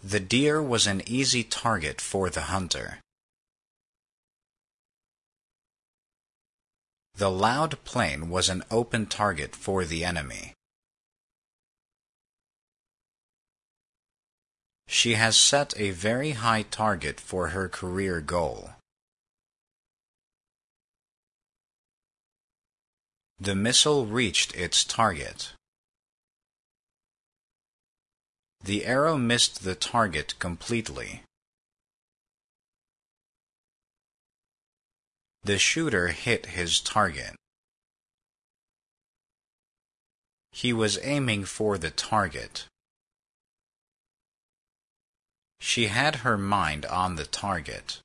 The deer was an easy target for the hunter. The loud plane was an open target for the enemy. She has set a very high target for her career goal. The missile reached its target. The arrow missed the target completely. The shooter hit his target. He was aiming for the target. She had her mind on the target.